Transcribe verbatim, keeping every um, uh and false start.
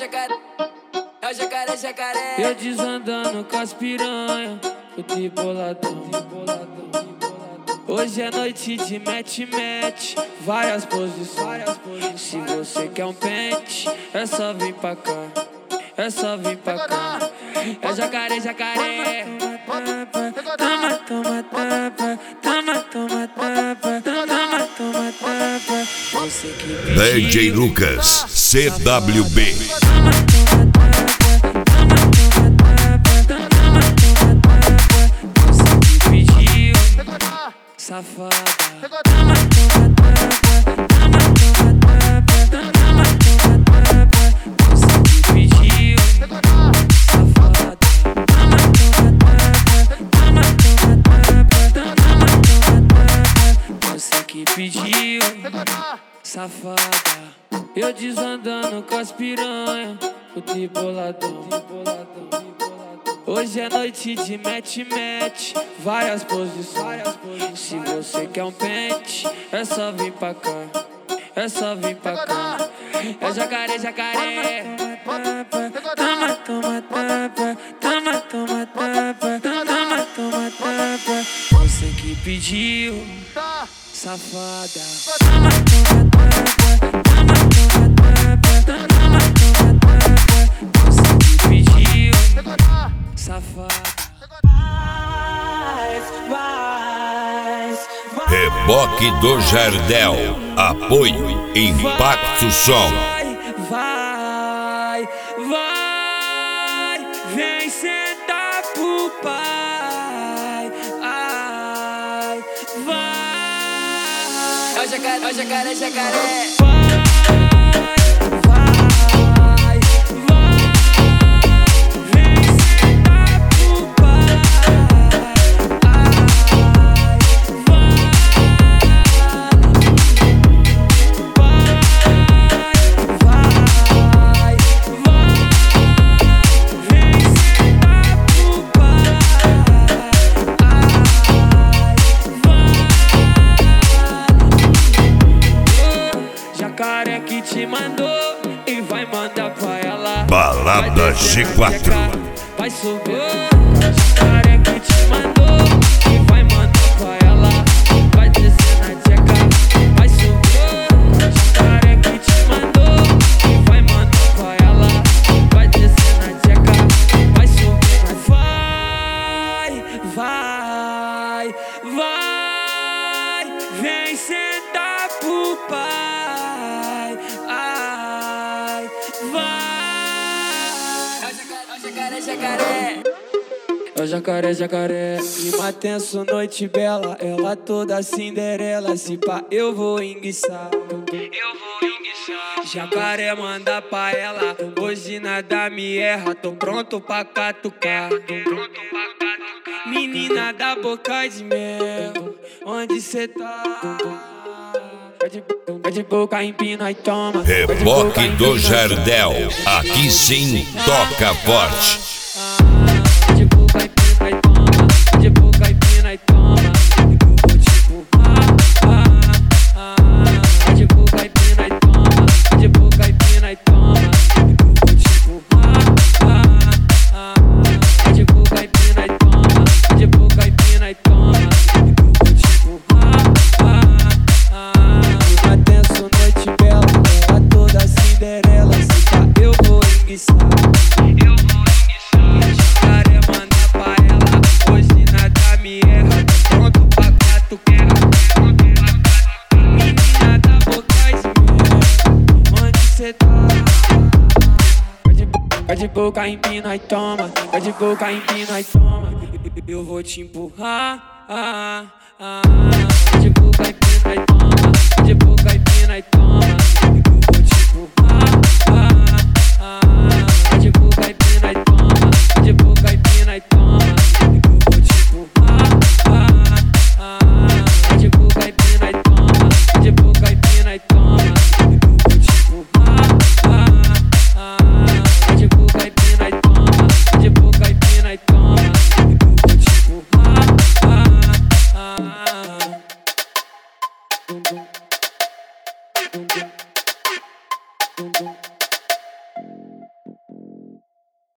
jacaré, é o jacaré, jacaré. Eu desandando com as piranha, fui boladão. Hoje é noite de match-match, várias posições. Se você quer um pente, é só vir pra cá, é só vir pra cá. É jacaré, jacaré. Toma, toma, tapa, toma, toma, tapa, toma, toma, tapa. Você que pediu, D J Lucas, C W B. Safada, você que pediu, safada, você que pediu, safada. Eu desandando com as piranha, fui boladão. Hoje é noite de match-match, várias posições. Se você quer um pente, é só vir pra cá, é só vir pra cá. É jacaré, jacaré. Toma, toma, tapa, toma, toma, tapa, toma, toma, tapa. Você que pediu, safada. Toma, toma, tapa, toma, toma, tapa, toma, toma, tapa. Você que pediu, safada. Reboque do Jardel. Apoio Impacto Som. Vai, vai, vai, vem sentar pro pai. Ai, vai. É o jacaré, é o jacaré, jacaré. Jacaré que te mandou e vai mandar pra ela. Balada G quatro. Vai subir. Jacaré que te mandou e vai mandar pra ela. Vai descer na tcheca, vai subir. Jacaré que te mandou e vai mandar pra ela. Vai descer na tcheca, vai subir. Vai, vai, vai, vem sentar pro pai. Jacaré, jacaré. É o jacaré, jacaré. Clima tenso, noite bela. Ela toda Cinderela. Se pá, eu vou enguiçar. Eu vou enguiçar. Jacaré manda pra ela. Hoje nada me erra. Tô pronto pra catucar. Tô pronto pra catucar. Menina da boca de mel, onde cê tá? Vai de boca, empina e toma. Reboque do Jardel. Aqui sim toca forte. De boca, empina e toma. De boca, empina e toma. Eu vou te empurrar. De boca, empina e toma. De boca, empina e toma. Eu vou te empurrar. De boca, empina e toma. De boca, empina e toma. Eu vou te empurrar. Tenso, noite bela, ela toda Cinderela. Se pá, eu vou enguiçar. Eu vou enguiçar. Jacaré manda pra ela. Hoje nada me erra. Tô pronto pra catucar. Pronto pra catucar. Menina da boca de mel, onde cê tá? Vai de, vai de boca, empina e toma. Vai de boca, empina e toma. Eu vou te empurrar. Ah, ah, ah. De boca, empina e toma. De boca, empina e toma. Eu vou te empurrar. De boca, empina e toma. De boca, empina e toma. Eu vou te empurrar. De boca, empina e toma. De boca, empina e toma. Eu vou te empurrar. De boca, empina e toma. De boca, empina e toma. Eu vou te empurrar. Dum dum dum dum dum dum.